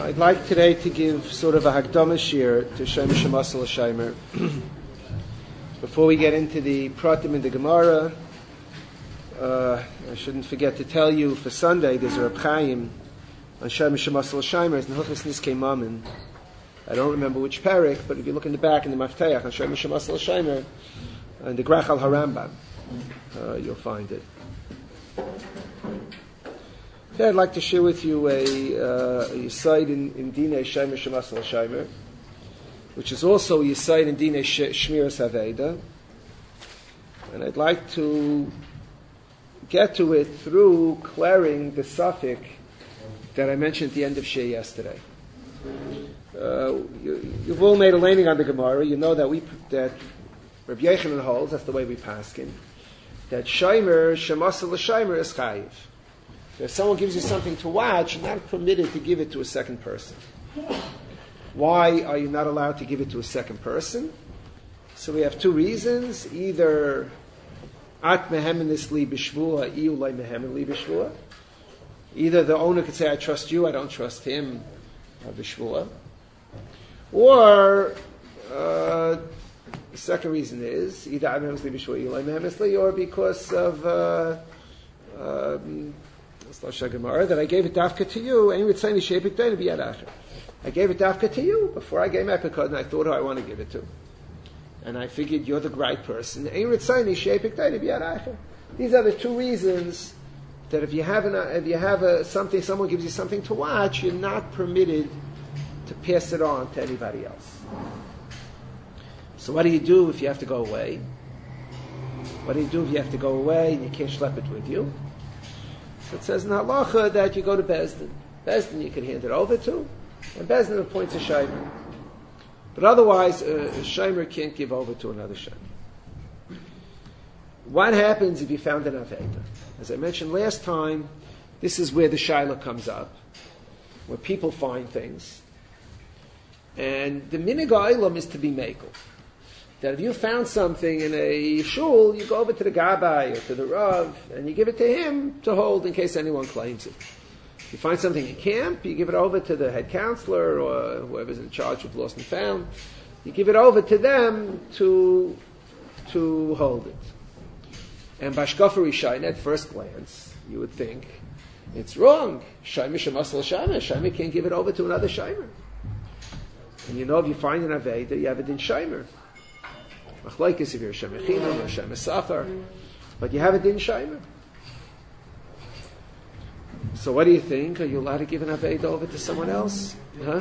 I'd like today to give sort of a Hakdama shir to Shomer Shemasel Shomer. Before we get into the Pratim in the Gemara, I shouldn't forget to tell you for Sunday there's a Reb Chaim on Shomer Shemasel Shomer. It's in Hilchos Niskei Mammon. I don't remember which parak, but if you look in the back in the Mafteach on Shomer Shemasel Shomer, and the Grach al Harambam, you'll find it. Today I'd like to share with you a site in Dinei Shomer Shemasel Shomer, which is also a site in Dinei Shmiras Haveda, and I'd like to get to it through clearing the suffix that I mentioned at the end of Shir yesterday. You've all made a landing on the Gemara. You know that Rabbi Yechanan holds, that's the way we paskin, that Shomer Shemasel Shomer is chayiv. If someone gives you something to watch, you're not permitted to give it to a second person. Why are you not allowed to give it to a second person? So we have two reasons. Either at mehemenis li b'shvua, iu lai mehemen li b'shvua. Either the owner could say, I trust you, I don't trust him, b'shvua. Or the second reason is either at mehemenis li b'shvua, iu lai mehemenis li, or because of that I gave it dafka to you, and you would say, I gave it dafka to you before I gave Epikod, and I thought who I want to give it to. And I figured you're the right person. These are the two reasons that if you have something, someone gives you something to watch, you're not permitted to pass it on to anybody else. So what do you do if you have to go away? What do you do if you have to go away and you can't schlep it with you? So it says in Halacha that you go to Bezdin. Bezdin you can hand it over to, and Bezdin appoints a Shomer. But otherwise, a Shomer can't give over to another Shomer. What happens if you found an Aveda? As I mentioned last time, this is where the Shaila comes up, where people find things. And the Minig HaOlam is to be Mekel. That if you found something in a shul, you go over to the Gabbai or to the Rav, and you give it to him to hold in case anyone claims it. You find something in camp, you give it over to the head counselor or whoever's in charge of lost and found. You give it over to them to hold it. And Bashkafa Rishayna, at first glance, you would think, it's wrong. Shomer Shemasel Shomer. Shomer can't give it over to another Shomer. And you know if you find an Aveda, you have it in Shomer. Machlokes if you're a Shomer Chinam or a Shomer Sachar, but you have a din Shomer. So what do you think? Are you allowed to give an Aveda over to someone else? Huh?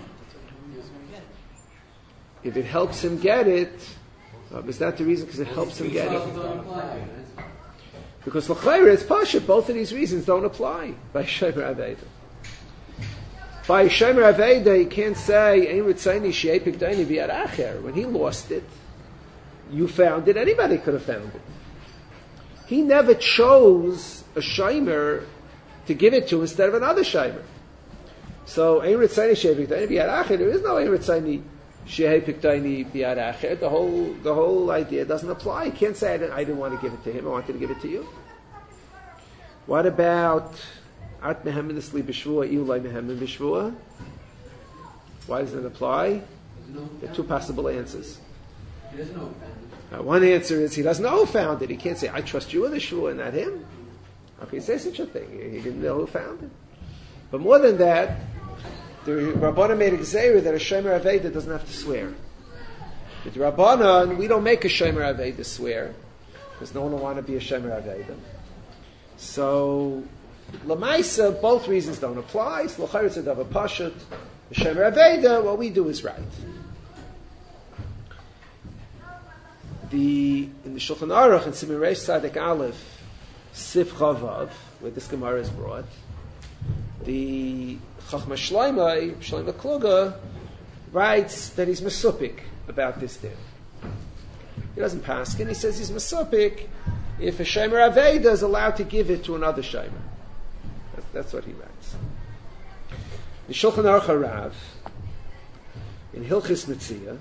If it helps him get it, is that the reason? Because it helps him get it. Because l'chayra it's pasha. Both of these reasons don't apply by Shomer Aveda. By Shomer Aveda, you can't say Ein Ritzayni Shei Pikdayni B'Yad Acher. When he lost it, you found it. Anybody could have found it. He never chose a Shomer to give it to instead of another Shomer. So Ein Ritzayni Shei Pikdayni B'Yad Acher. There is no Ein Ritzayni Shei Pikdayni B'Yad Acher. The whole idea doesn't apply. You can't say I didn't want to give it to him. I wanted to give it to you. What about At mehemenis li b'shvua, iu lai mehemen b'shvua? Why doesn't it apply? There are two possible answers. He doesn't know who found it. One answer is he doesn't know who found it. He can't say, I trust you with the shvua and not him. How can you say such a thing? He didn't know who found it. But more than that, the Rabbanan made a gzeira that a Shomer Aveda doesn't have to swear. With the Rabbanan, we don't make a Shomer Aveda swear, because no one will want to be a Shomer Aveda. So, Lamaisa, both reasons don't apply. So, l'chayr tzadav a pashut. The Shomer Aveda, what we do is right. In the Shulchan Aruch, in Siman Reish Tzaddik Aleph, Sif Chavav, where this Gemara is brought, the Chachma Shloimeh Kluger, writes that he's mesupik about this din. He doesn't paskin. He says he's mesupik if a Shomer Aveda is allowed to give it to another Shomer. That's what he writes. The Shulchan Aruch Harav, in Hilchis Metzia,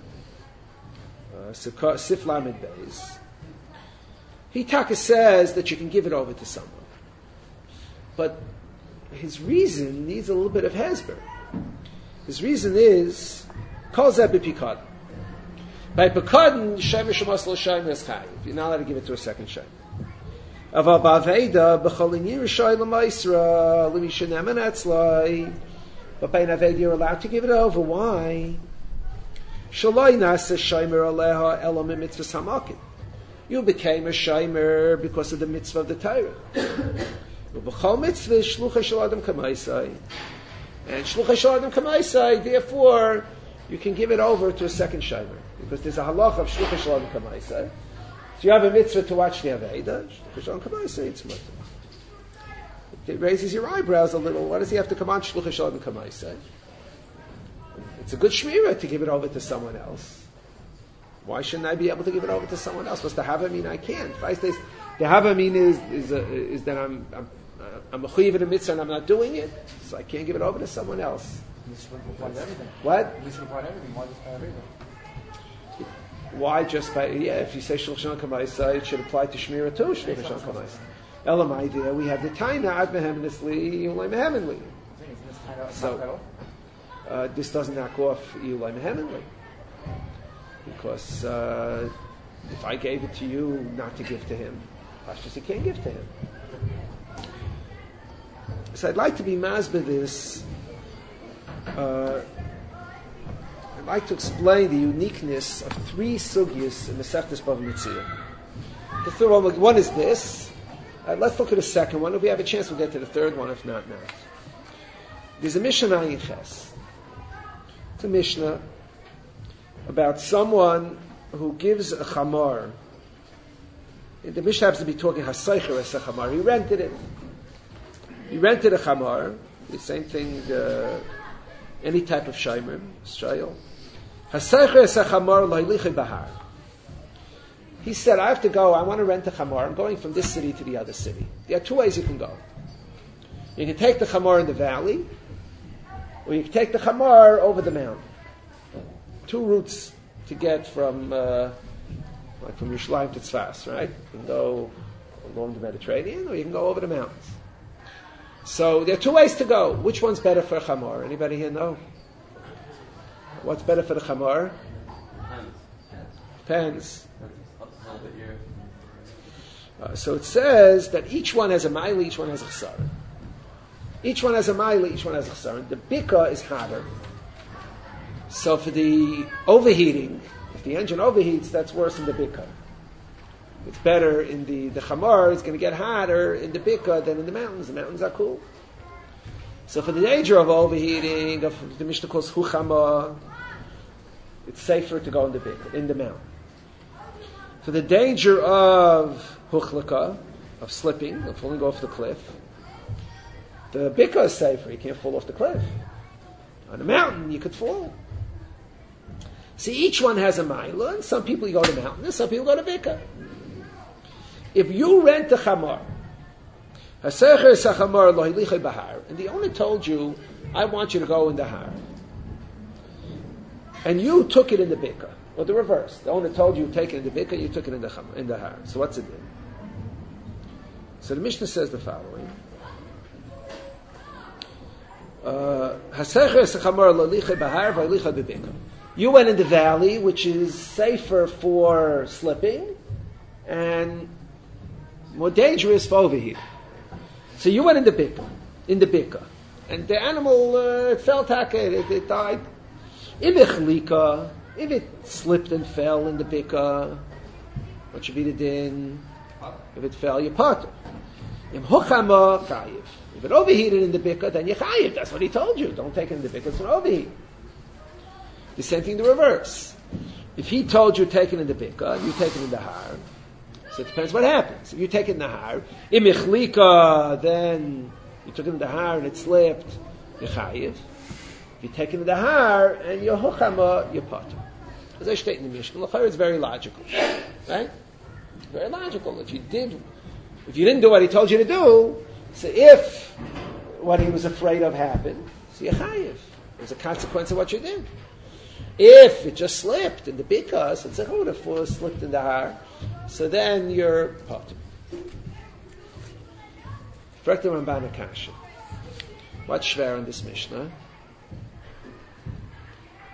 Sif Lamed Beis, he taka says that you can give it over to someone. But his reason needs a little bit of hesber. His reason is, Kol Zeh B'Pikadon. By Pikadon, Shemer Shemas Lo Shomer is Chayiv. You're not allowed to give it to a second Shomer. Aval Ba'Aveda, B'chol Inir Shoy L'Maisra, L'mi Shenemen Etzlai. But by an Aveda, you're allowed to give it over. Why? Shaloi Nasa Shomer Aleha Elam Mitzvahs Hamakim. You became a Shomer because of the mitzvah of the Torah. B'chol Mitzvah, Shluchei Shel Adam Kamaisai. And Shluchei Shel Adam Kamaisai, therefore, you can give it over to a second Shomer. Because there's a halacha of Shluchei Shel Adam Kamaisai. So you have a mitzvah to watch the Aveda, Shluchei Shel Adam Kamaisai, it's mutter. It raises your eyebrows a little. Why does he have to come on Shluchei Shel Adam Kamaisai? It's a good shmirah to give it over to someone else. Why shouldn't I be able to give it over to someone else? What's the hava mean? I can't. The hava mean is that I'm a chuyiv in a mitzvah and I'm not doing it, so I can't give it over to someone else. What? Why just by, if you say Shulchan Kamaisa, it should apply to Shmira too, Shulchan Kamaisa. Elam idea, we have the Taina, Ad Mehemenusli, Yulai Mehemenli. So, this doesn't knock off Yulai Mehemenli. Because if I gave it to you not to give to him, Pashtus you can't give to him. So I'd like to be masbeh this. I'd like to explain the uniqueness of three sugyas in the Masechtas Bava Metzia. The third one is this. Let's look at the second one. If we have a chance, we'll get to the third one. If not, not. There's a Mishnah Ayin Ches. It's a Mishnah about someone who gives a chamar. The Mishnah happens to be talking hasaycher as a chamar. He rented it. He rented a chamar. The same thing. Any type of shaymer, shayel. Hasaycher es chamar lo'ilichei bahar. He said, I have to go, I want to rent a chamar. I'm going from this city to the other city. There are two ways you can go. You can take the chamar in the valley, or you can take the chamar over the mountain. Two routes to get from Yerushalayim to Tzfas, right? You can go along the Mediterranean, or you can go over the mountains. So there are two ways to go. Which one's better for a chamar? Anybody here know? What's better for the chamar? Depends. So it says that each one has a mile, each one has a chesar. Each one has a mile, each one has a chesar. The bika is hotter. So for the overheating, if the engine overheats, that's worse than the bika. It's better in the chamar, it's going to get hotter in the bika than in the mountains. The mountains are cool. So for the danger of overheating, of the Mishnah calls huchama, it's safer to go in the bika, in the mountain. For the danger of huchlaka, of slipping, of falling off the cliff, the bika is safer. You can't fall off the cliff. On a mountain, you could fall. See, each one has a mila, and some people go to the mountain, and some people go to bika. If you rent a chamar, and the owner told you, I want you to go in the har, and you took it in the bika, or the reverse. The owner told you take it in the bika, you took it in the har. So what's it do? So the Mishnah says the following. You went in the valley, which is safer for slipping, and more dangerous for overheating. So you went in the bika, and the animal it fell it died. If it slipped and fell in the bika, what should be the din? If it fell, you part it. If it overheated in the bika, then you chayiv. That's what he told you. Don't take it in the bika, it's an overheat. The same thing the reverse. If he told you take it in the bika, and you take it in the har, so it depends what happens. If you take it in the har, imichlika, then you took it in the har and it slipped, you chayiv. If you take it in the har and you're huchama, you're potter. As I state in the Mishnah, it's very logical, right? Very logical. If you didn't do what he told you to do, so if what he was afraid of happened, so you're chayiv. There's a consequence of what you did. If it just slipped in the bika, so it's like, oh, the foot slipped in the har, so then you're potter. Frek the Ramban Akasha. What's shver on this Mishnah?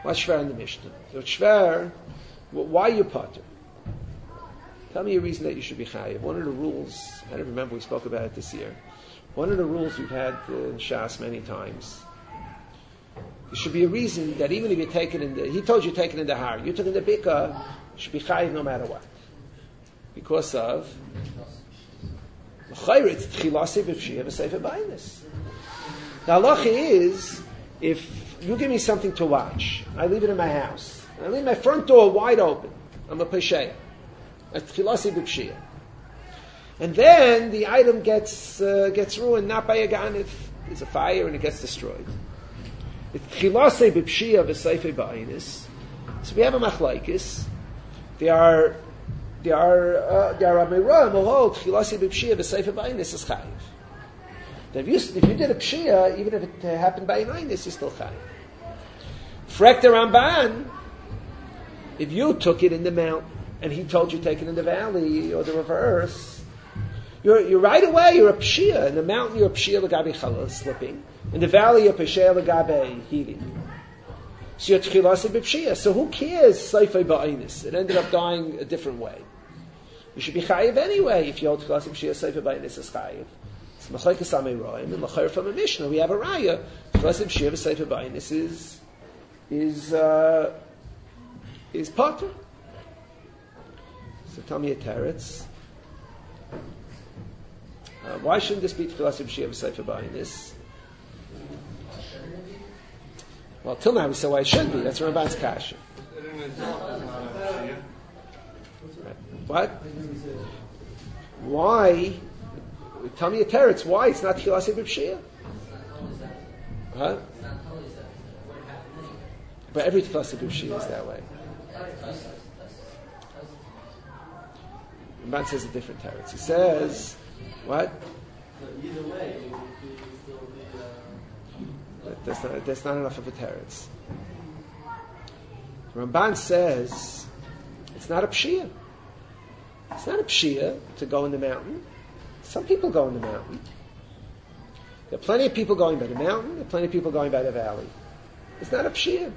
What's shver in the Mishnah? So shver, why are you potter? Tell me a reason that you should be chayiv. One of the rules, I don't remember we spoke about it this year. One of the rules we've had in Shas many times. There should be a reason that even if you take it in the, he told you take it in the har, you took it in the bika, you should be chayiv no matter what. Because of it's tchilasi b'pshiyah v'sefer b'aynis. The halacha is, if you give me something to watch, I leave it in my house, I leave my front door wide open, I'm a pesheya. That's tchilasi b'pshiyah. And then the item gets ruined, not by a gun, if there's a fire and it gets destroyed. It's tchilasi b'pshiyah v'sefer b'aynis. So we have a machlaikis. They are Amiroim will hold Chilasi b'Pshiyah v'Seifer b'Aynis is chayiv. If you did a Pshiyah, even if it happened by Aynis, you're still chayiv. Frek the Ramban, if you took it in the mountain and he told you take it in the valley or the reverse, you're right away you're a Pshiyah. In the mountain you're a Pshiyah l'gabe challah, slipping. In the valley you're a Pshiyah l'gabe heating. So you're Chilasi b'Pshiyah. So who cares Seifer b'Aynis? It ended up dying a different way. You should be chayiv anyway if you hold Chilasi b'Pshiyah Seifer b'Aynis is chayiv. It's Machlekes Amiroim and L'chayer from a Mishnah. We have a raya. Chilasi b'Pshiyah Seifer b'Aynis is potter. So tell me a teretz. Why shouldn't this be Chilasi b'Pshiyah Seifer b'Aynis? Well, till now we said why it should be. That's Ramban's kasha. What? Why? Tell me a teretz. Why it's not Chilasi b'Pshiyah? Huh? But every Chilasi b'Pshiyah is that way. Ramban says a different teretz. He says, what? Either way, That's not enough of a teretz. Ramban says it's not a pshiyah. It's not a pshiyah to go in the mountain. Some people go in the mountain. There are plenty of people going by the mountain. There are plenty of people going by the valley. It's not a pshiyah.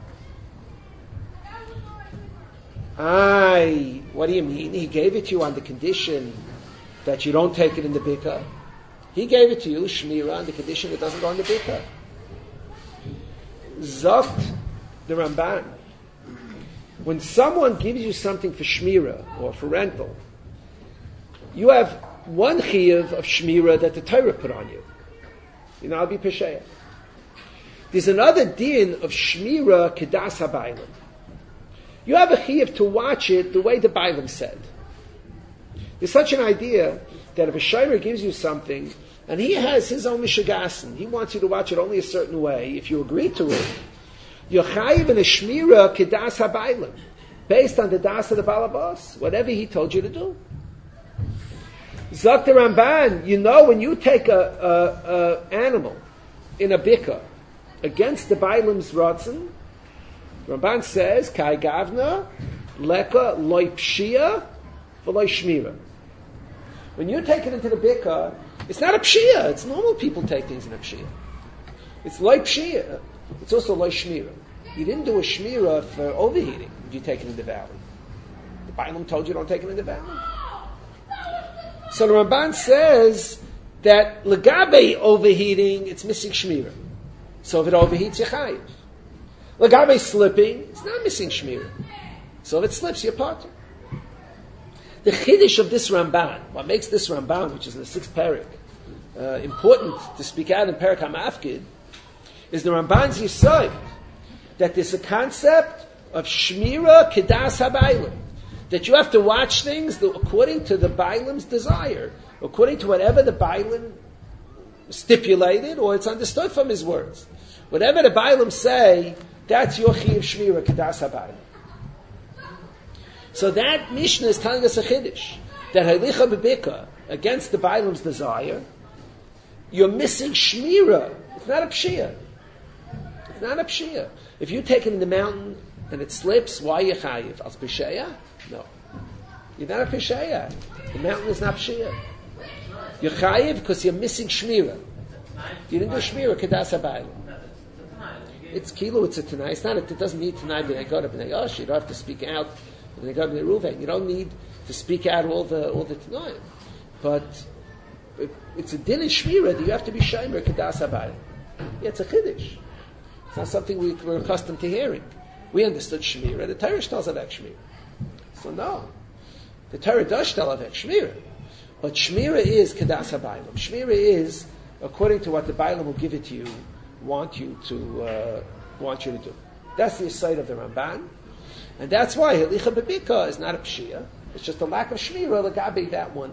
What do you mean? He gave it to you on the condition that you don't take it in the bika. He gave it to you, shmira, on the condition it doesn't go in the bika. Zokt the Ramban. When someone gives you something for shmira or for rental, you have one chiyuv of shmira that the Torah put on you. I'll be pesheya. There's another din of shmira kedas habaylim. You have a chiyuv to watch it the way the Bailim said. There's such an idea that if a shomer gives you something and he has his own mishagasin, he wants you to watch it only a certain way, if you agree to it, you're chayiv in a shmira kedas habaylim, based on the das of the balabas, whatever he told you to do. Zok the Ramban, when you take a animal in a bika against the Bailim's ratzon, Ramban says, kai gavna, leka, loy pshia, v'loy shmira. When you take it into the bika, it's not a pshia. It's normal people take things in a pshia. It's like pshia. It's also like shmira. You didn't do a shmira for overheating if you take it in the valley. The Bailam told you don't take it in the valley. So the Ramban says that legabe overheating, it's missing shmira. So if it overheats, you're chayiv. Legabe slipping, it's not missing shmira. So if it slips, you're potter. The chiddush of this Ramban, what makes this Ramban, which is in the 6th parak, important to speak out in Parak HaMafkid, is the Ramban's yesod that there's a concept of shmira kedas habaylim, that you have to watch things according to the Bailim's desire, according to whatever the Bailim stipulated, or it's understood from his words. Whatever the Bailim say, that's your chiyuv shmira kedas habaylim. So that Mishnah is telling us a chiddush, that halicha bebika, against the Bailim's desire, you're missing shmira. It's not a pshia. It's not a pshia. If you take it in the mountain and it slips, why are you chayiv? As pesheya? No. You're not a pesheya. The mountain is not pshia. You're chayiv because you're missing shmira. You didn't do shmira kedas habaylim. It's kilo, it's a tanai. It's not. It doesn't need tanai b'nei Gad b'nei Yosh. You don't have to speak out b'nei Gad b'nei Ruvain. You don't need to speak out all the tanaim. But it's a din in shmira that you have to be shomer kedas habayim. Yeah, it's a chiddush. It's not something we're accustomed to hearing. We understood shmira. The Torah tells avek shmira. So no, the Torah does tell avek shmira, but shmira is kedas habayim. Shmira is according to what the Bailam will give it to you, want you to do. That's the side of the Ramban, and that's why helicha bebika is not a pshia. It's just a lack of shmira legabe that one.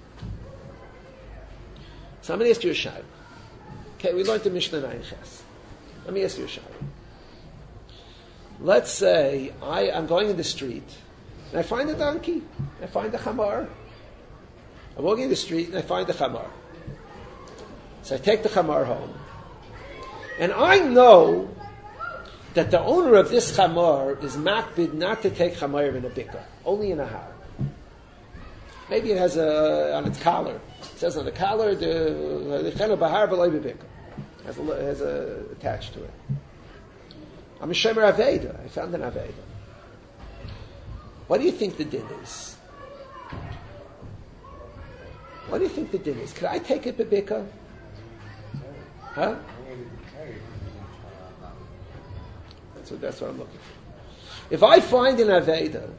So I'm going to ask you a shayla. Okay, we learned the Mishnah 9 Ches. Let me ask you a shayla. Let's say I'm going in the street and I find a donkey, I find a chamar. I'm walking in the street and I find a chamar. So I take the chamar home. And I know that the owner of this chamar is makbid not to take chamar in a bika, only in a har. Maybe it has on its collar. It says on the collar, the chenu bahar v'loy b'bika. Has attached to it. I'm a shemer aveda. I found an aveda. What do you think the din is? What do you think the din is? Could I take it b'bika? Huh? That's what I'm looking for. If I find an aveda,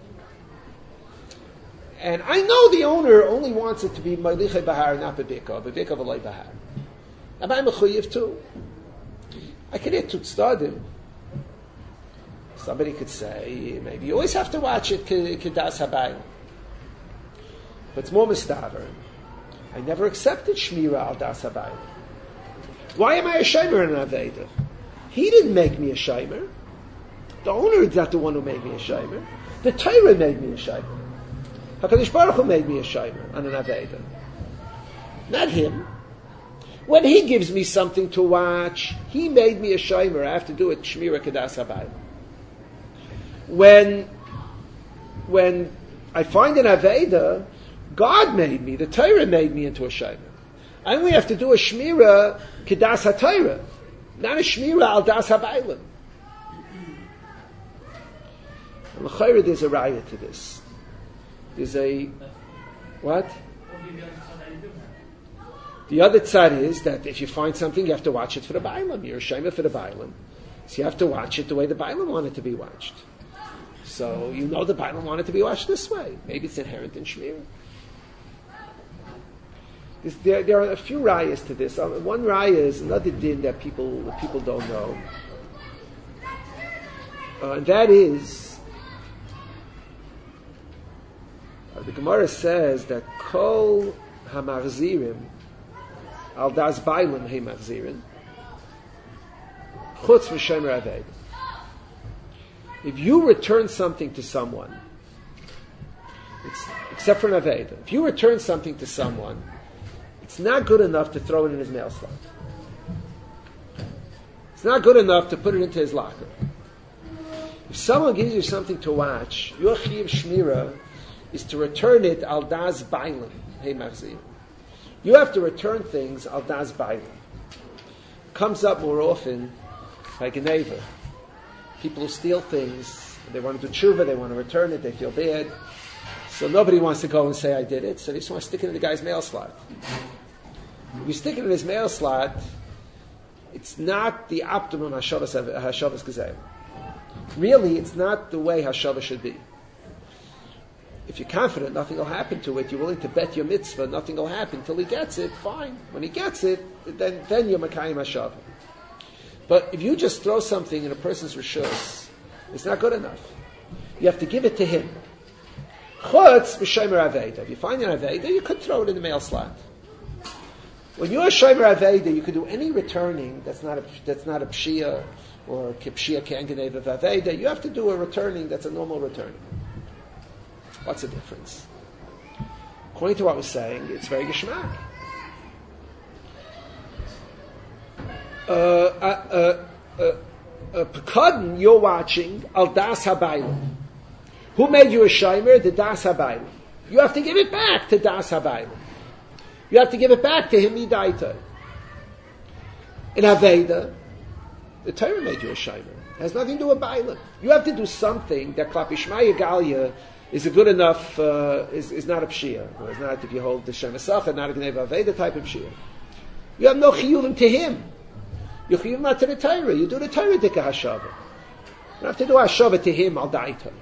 and I know the owner only wants it to be Malichei Bahar, not Bebika V'loi Bahar. Am I mechuyev too? I could hit Tutstadim. Somebody could say, maybe you always have to watch it Kedas Habayim. But it's more mistaver. I never accepted Shmira al Das Habayim. Why am I a Shomer in an Aveda? He didn't make me a Shomer. The owner is not the one who made me a Shomer. The Torah made me a Shomer. HaKadosh Baruch Hu made me a Shomer on an Aveda. Not him. When he gives me something to watch, he made me a Shomer. I have to do it Shmira Kedas Habayim. When I find an Aveda, God made me, the Torah made me into a Shomer. I only have to do a Shmira Kedas HaTorah, not a Shmira Al Das HaBailim. And l'chayra, there's a raya to this. There's a what? The other tzad is that if you find something, you have to watch it for the Bailam. You're a Shomer for the Bailam, so you have to watch it the way the Bailam wanted to be watched. So you know the Bailam wanted to be watched this way. Maybe it's inherent in Shmira. There are a few rayas to this. One raya is another din that people don't know, and that is the Gemara says that kol hamachzirim al das bailim he machzirin chutz v'shemer aved. If you return something to someone, except for an aved, if you return something to someone, it's not good enough to throw it in his mail slot. It's not good enough to put it into his locker. If someone gives you something to watch, your chiyuv shmira is to return it al das bailim hey machzir. You have to return things al das bailim. Comes up more often like a neighbor. People who steal things, they want to do tshuva, they want to return it, they feel bad. So nobody wants to go and say, I did it, so they just want to stick it in the guy's mail slot. If you stick it in his mail slot, it's not the optimum hashavas gezeh. Really, it's not the way hashavas should be. If you're confident nothing will happen to it, you're willing to bet your mitzvah, nothing will happen till he gets it, fine. When he gets it, then you're makayim hashavah. But if you just throw something in a person's rishus, it's not good enough. You have to give it to him. Chutz b'shomer aveda. If you find an aveda, you could throw it in the mail slot. When you're a shomer aveda, you could do any returning that's not a pshia or kipshia kanganev of aveda. You have to do a returning that's a normal returning. What's the difference? According to what we're saying, it's very geshmak. Pekadon, you're watching al das habaylim. Who made you a shomer? The das habaylim. You have to give it back to das habaylim. You have to give it back to him midaita. In aveda, The Torah made you a Shomer. It has nothing to do with Bailam. You have to do something that Klapi Shmaya Galia is a good enough, is not a Pshia. It's not if you hold the Shem Esacha, not a Gneva Aveda type of Pshia. You have no Chiyuvim to him. You Chiyuvim not to the Torah. You do the Torah Dika Hashava. You don't have to do Hashava to him, I'll die to him.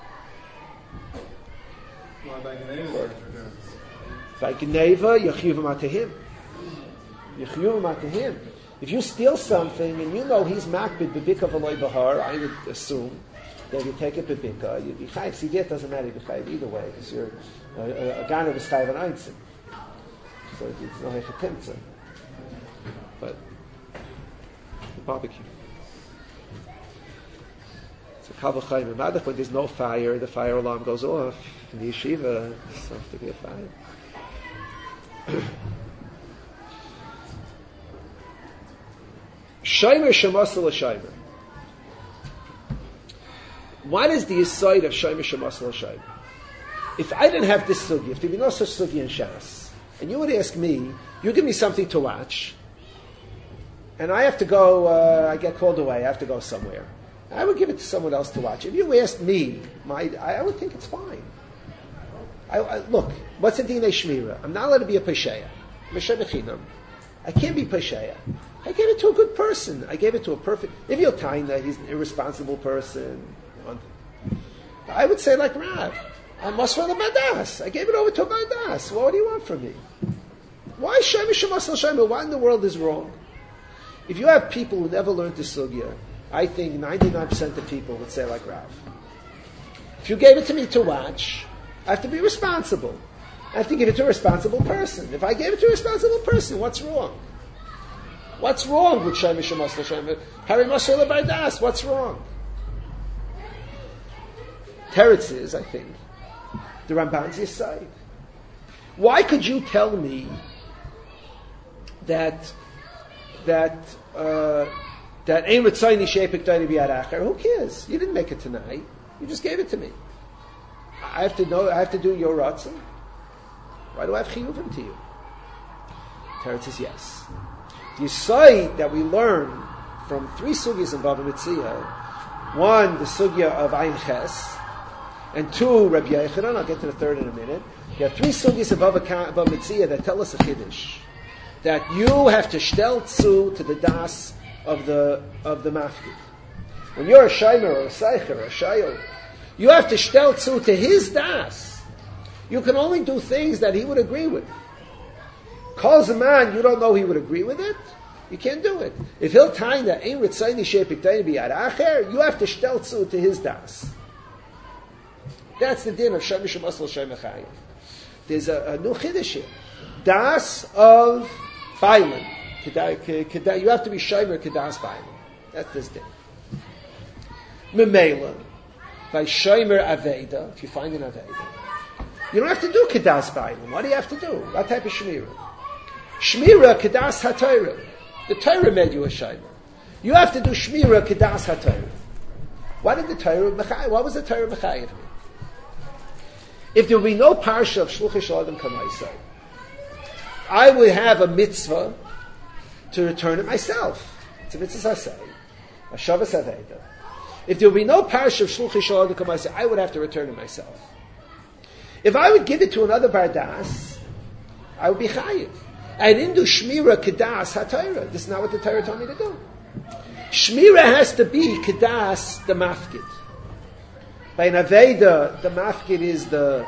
By Gneva, you Chiyuvim not to him. You Chiyuvim not to him. If you steal something and you know he's makbid bebika v'loy bahar, I would assume that you take it bebika, you'd be chayiv. See, that doesn't matter, you'd be chayiv either way, because you're a ganav is chayiv an einzim. So it's no hechatimtza. But the barbecue. So kavah chayim imadach, when there's no fire, the fire alarm goes off in the yeshiva. There's supposed to be a fire. Shomer shemasel l'shomer. What is the aside of Shomer shemasel l'shomer? If I didn't have this sugi, if there be no such sugi in Shas, and you would ask me, you give me something to watch, and I have to go, I get called away, I have to go somewhere. I would give it to someone else to watch. If you asked me, I would think it's fine. Look, what's the Dinei Shmira? I'm not allowed to be a Pesheya. Meshe Bechinam. I can't be Pesheya. I gave it to a good person. I gave it to a perfect... If you're Taina, he's an irresponsible person. I would say like Rav, I must want a Badas. I gave it over to a Badas. What do you want from me? Why Shomer shemasel l'shomer? What in the world is wrong? If you have people who never learned the Sugya, I think 99% of people would say like Rav. If you gave it to me to watch, I have to be responsible. I have to give it to a responsible person. If I gave it to a responsible person, what's wrong? What's wrong with Shomer shemasel l'shomer? Hari Moshe Le'Baidas, what's wrong? Teretz is, I think, the Ramban's Yisayid. Why could you tell me that Ein Ritzayni She'epik Dayni B'Yad Acher? Who cares? You didn't make it tonight. You just gave it to me. I have to do your ratzon. Why do I have chiyuvim to you? Teretz says yes. The Yisayid that we learn from three sugyas in Bava Metzia, one, the sugya of Ayin Ches, and two, Rabbi Yechanan, I'll get to the third in a minute. You have three sugyas of Bava Metzia that tell us a chiddush, that you have to shtel tzu to the das of the mafkid. When you're a shaymer or a seicher or a shayel, you have to shtel tzu to his das. You can only do things that he would agree with. Calls a man, you don't know he would agree with it, you can't do it. If he'll time that Ein Ritzayni She'epik Dayni B'Yad Acher, you have to shtel tzu to his das. That's the din of Shomer shemasel l'shomer chayiv. There's a new chiddush here. Das of Bailam. You have to be Shomer Kedas Bailam. That's this din. Memela, by Shomer Aveda, if you find an Aveda, you don't have to do Kedas Bailam. What do you have to do? What type of Shmira? Shmira Kedas HaTorah. The Torah made you a Shomer. You have to do Shmira Kedas HaTorah. What was the Torah Mechayev? If there would be no parsha of Shluchei Shel Adam Kamaisai, I would have a mitzvah to return it myself. It's a mitzvah sasei, a shavas aveda. If there would be no parsha of Shluchei Shel Adam Kamaisai, I would have to return it myself. If I would give it to another bardas, I would be chayiv. I didn't do shmira kedas haTorah. This is not what the Torah told me to do. Shmira has to be kedas the mafkid. By an Aveda, the mafkid is the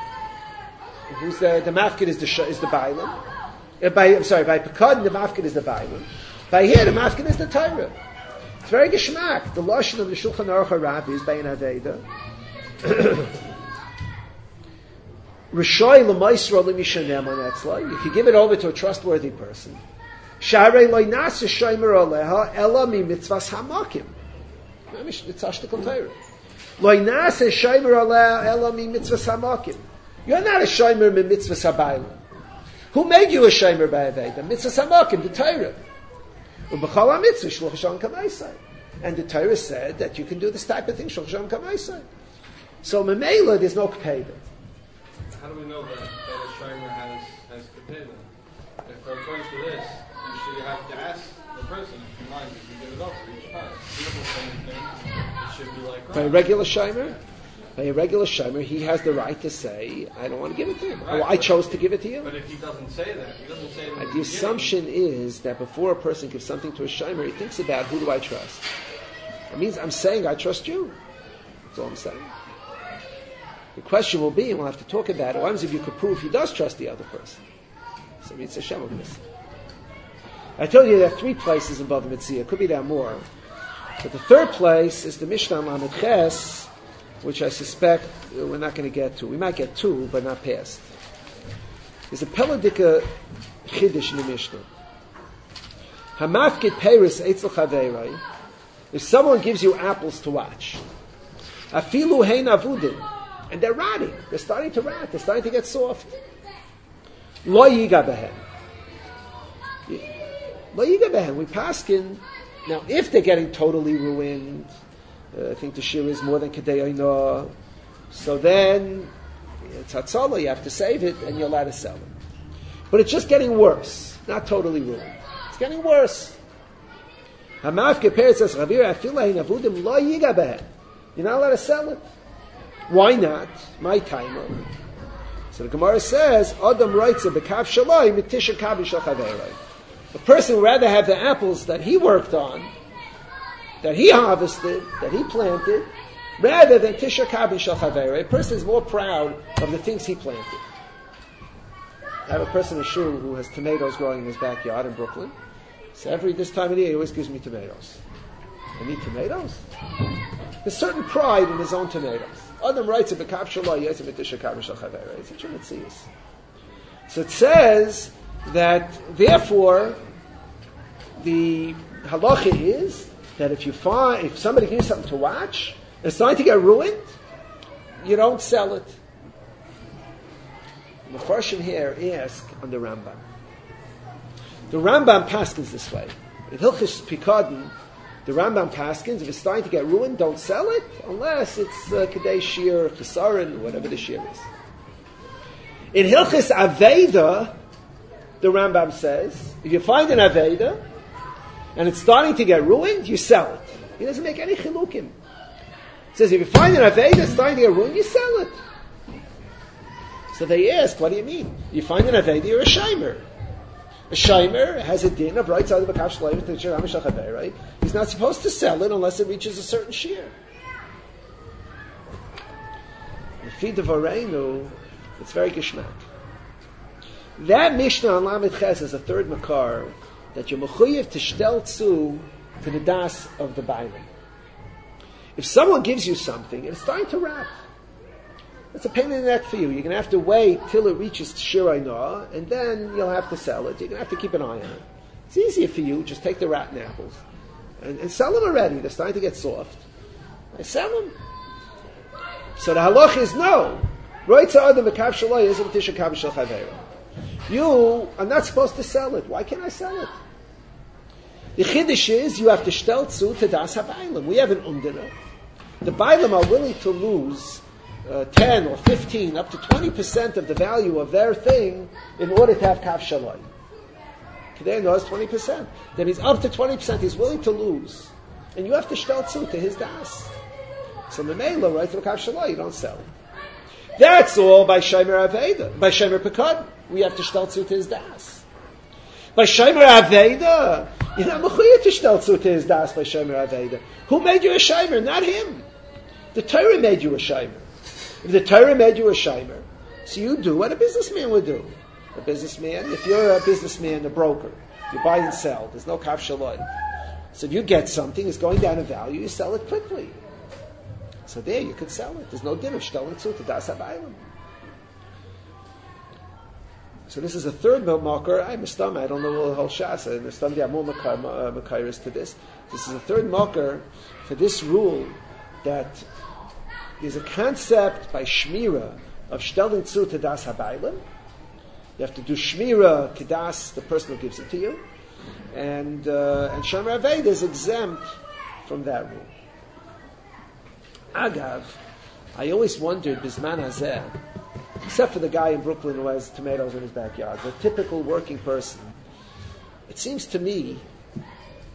mafkid is the Bailam. By Pekad, the mafkid is the Bailam. By here, the mafkid is the Torah. It's very geschmack. The lashon of the Shulchan Aruch HaRabbi is by an Aveda. Rishoy l'maisra l'mishanem on etzla. You can give it over to a trustworthy person. Sharei lo nasa shomer aleha ela mi mitzvahs hamakim. It's ashtikol Torah. Lo nasa shomer aleha ela mi mitzvahs hamakim. You're not a shomer mi mitzvahs habaylim. Who made you a shomer by Aveda? Mitzvahs hamakim, the Torah. Ubechal ha-mitzvah shluch Shalom kamaisai. And the Torah said that you can do this type of thing, shluch Shalom kamaisai. So memela, there's no k'peda. How do we know that a shomer has k'peda? If according to this, you have to ask the person, if you mind, if you give it up for each time. He doesn't say anything. It should be like, By a regular shimer? By a regular shimer, he has the right to say, I don't want to give it to him. Right, I chose to give it to you. but if he doesn't say that, he doesn't say it in The assumption is that before a person gives something to a shimer, he thinks about, who do I trust? It means I'm saying I trust you. That's all I'm saying. The question will be, and we'll have to talk about it, what happens if you could prove he does trust the other person? So it's Hashem of this. I told you there are 3 places in Bava Metzia. It could be there more. But the third place is the Mishnah Lamed Ches, which I suspect we're not going to get to. We might get to, but not past. There's a Peladika Chiddush in the Mishnah. Hamafkid Peiris Eitzel Chaveirai. If someone gives you apples to watch, Afilu Hein Avudin, and they're rotting, they're starting to rot, they're starting to get soft. Lo Yiga Behen. Lo Yiga Behen. We paskin. Now, if they're getting totally ruined, I think the shir is more than Kedei Oino, so then it's Hatzalah, you have to save it, and you're allowed to sell it. But it's just getting worse, not totally ruined. It's getting worse. Hamafke Peretz says, Ravira Afilahin Avudim Lo Yiga Behen. You're not allowed to sell it. Why not? My timer. So the Gemara says, Adam writes a bekav shaloi mitisha kavi shel chaverei. The person would rather have the apples that he worked on, that he harvested, that he planted, rather than tisha kavi shel chaverei. A person is more proud of the things he planted. I have a person in shul who has tomatoes growing in his backyard in Brooklyn. So this time of the year, he always gives me tomatoes. I need tomatoes? There's certain pride in his own tomatoes. Adam writes a bekav shaloi yes mitisha kavi shel chaverei. It's such a mitzias. So it says that therefore the halacha is that if somebody gives you something to watch and it's starting to get ruined, you don't sell it. The Farshim here ask on the Rambam. The Rambam paskins this way. In Hilchos Pikadon, the Rambam paskins, if it's starting to get ruined, don't sell it unless it's Kedei Shir, Chesaron, whatever the shir is. In Hilchos Aveda, the Rambam says, if you find an Aveda and it's starting to get ruined, you sell it. He doesn't make any chilukim. He says, if you find an Aveda starting to get ruined, you sell it. So they ask, what do you mean? You find an Aveda, you're a Shimer. A Shimer has a din of right side of a kav shleim to Shir HaMishal Chaverei. He's not supposed to sell it unless it reaches a certain shear. The feed of Areinu, it's very geshmak. That Mishnah on Lamed Ches is a third makar that you're mechuyev to shtel tzu to the das of the Bailam. If someone gives you something and it's starting to rot, it's a pain in the neck for you. You're going to have to wait till it reaches Shir Ainah, and then you'll have to sell it. You're going to have to keep an eye on it. It's easier for you. Just take the rotten apples and sell them already. They're starting to get soft. I sell them. So the halach is no. You are not supposed to sell it. Why can't I sell it? The chiddush is you have to shtel tzu to das habaylim. We have an umdina. The baylim are willing to lose 10 or 15, up to 20% of the value of their thing in order to have kav shaloi. Kedei knows 20%. That means up to 20% he's willing to lose. And you have to shtel tzu to his das. So the Mela, right, to the kav shaloi, you don't sell it. That's all by Shomer Aveda. By Shomer Pekad, we have to shtel tzu to his das. By Shomer Aveda, you're not mechuyev to shtel tzu to his das by Shomer Aveda. Who made you a Shomer? Not him. The Torah made you a Shomer. If the Torah made you a shimer, so you do what a businessman would do. A businessman, if you're a businessman, a broker, you buy and sell, there's no kav shaloi. So if you get something, it's going down in value, you sell it quickly. So there, you could sell it. There's no din of shtelin tzu to das habaylim. So this is a third marker. I don't know the whole shas. I understand there are more makairis to this. This is a third marker for this rule that there's a concept by Shmira of shtelin tzu to das habaylim. You have to do Shmira kedas, the person who gives it to you, and Shomer Aveda is exempt from that rule. Agav, I always wondered bisman hazeh, except for the guy in Brooklyn who has tomatoes in his backyard, the typical working person. It seems to me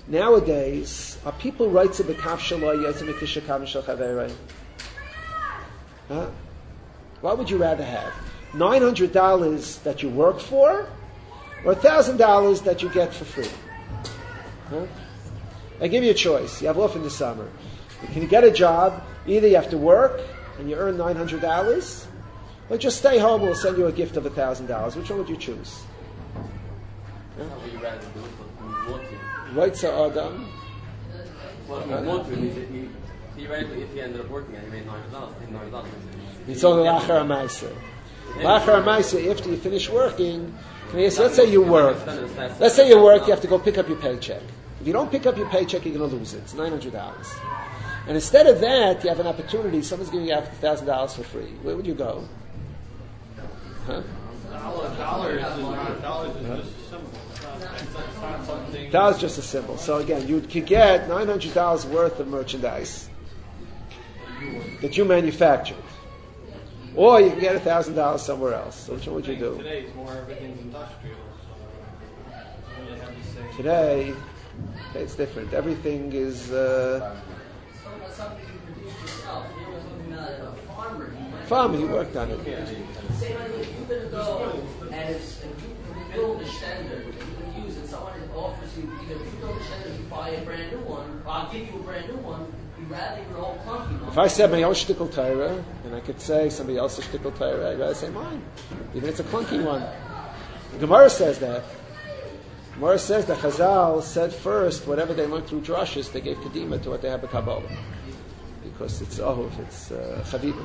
Nowadays, are people right to b'kaf shaloi yotzim mikisha kavim shel chaverei? Huh? What would you rather have? $900 that you work for, or $1,000 that you get for free? Huh? I give you a choice. You have off in the summer. Can you get a job? Either you have to work and you earn $900, or just stay home. We'll send you a gift of $1,000. Which one would you choose? Huh? How would you rather do it? What you want to? Right to Adam. What you want to is theoretically, if he ended up working and he made $900, It's only lachar ma'aser. Lachar ma'aser, after you finish working, let's say you work. Let's say you work, you have to go pick up your paycheck. If you don't pick up your paycheck, you're going to lose it. It's $900. And instead of that, you have an opportunity. Someone's giving you $1,000 for free. Where would you go? Huh? Dollar is just a symbol. It's not something. Dollar is just a symbol. So again, you could get $900 worth of merchandise that you manufactured. Or you can get $1,000 somewhere else. So which one would you do? Today is more everything's industrial. So it's really hard to say. Today, it's different. Everything is... Something you produce yourself. You know, something a farmer. farmer, he worked on it. Say, like, if you're going to go and you build a stender, you can use it. Someone offers you, either if you build a stender, you buy a brand new one, or I'll give you a brand new one. Rather your old clunky one. If I said my own shtickle Torah, and I could say somebody else's shtickle Torah, I'd rather say mine, even if it's a clunky one. The Gemara says that. Gemara says that Chazal said first, whatever they learned through drushes, they gave kedima to what they have in Kabbalah. Because it's Ohov, it's Chavivim.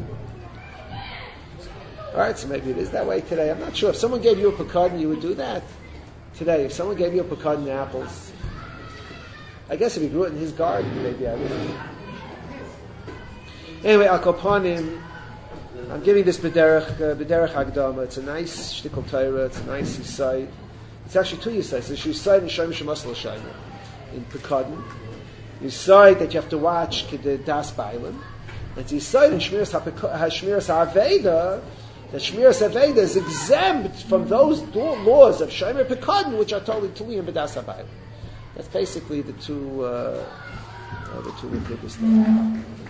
Alright, so maybe it is that way today. I'm not sure. If someone gave you a pekadon, you would do that? Today, if someone gave you a pekadon apples, I guess if he grew it in his garden, maybe I would. Anyway, Al Kopanim, I'm giving this B'derech Hagdama. It's a nice shtickle Torah. It's a nice Yisai. It's actually two Yisai. It's a Yisai and Shem Shemas L'Shayim in Pekadon. Yisai that you have to watch the Das Bailim. And it's Yisai in Shmiras HaAveda. That Shmiras HaAveda is exempt from those laws of Shomer Pekadon, which are totally Tuliyim B'das HaBailim. That's basically the two biggest things.